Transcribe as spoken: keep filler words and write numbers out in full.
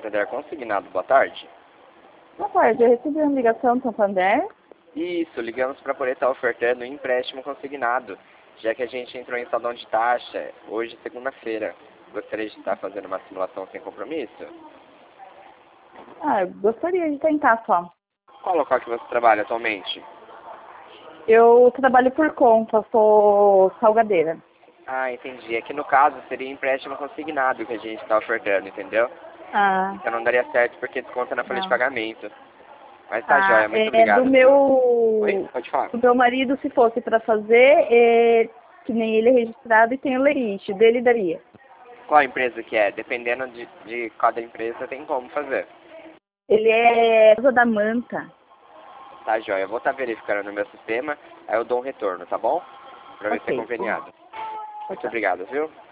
Santander Consignado, boa tarde. Boa tarde, eu recebi uma ligação do Santander. Isso, ligamos para poder estar ofertando um empréstimo consignado, já que a gente entrou em salão de taxa hoje, segunda-feira. Gostaria de estar fazendo uma simulação sem compromisso? Ah, eu gostaria de tentar só. Qual local que você trabalha atualmente? Eu trabalho por conta, sou salgadeira. Ah, entendi. Aqui no caso seria empréstimo consignado que a gente está ofertando, entendeu? Ah, Então não daria certo porque desconta na folha de não. pagamento. Mas tá Ah, joia, muito é do obrigado. Oi? meu, Pode falar. do meu marido, se fosse para fazer, é, que nem ele é registrado e tem o limite, dele daria. Qual empresa que é? Dependendo de, de cada empresa tem como fazer. Ele é Casa da Manta. Tá joia, eu vou estar verificando no meu sistema, aí eu dou um retorno, tá bom? Pra ver se é Ok. conveniado. Tchau, Muito tchau. obrigado, viu?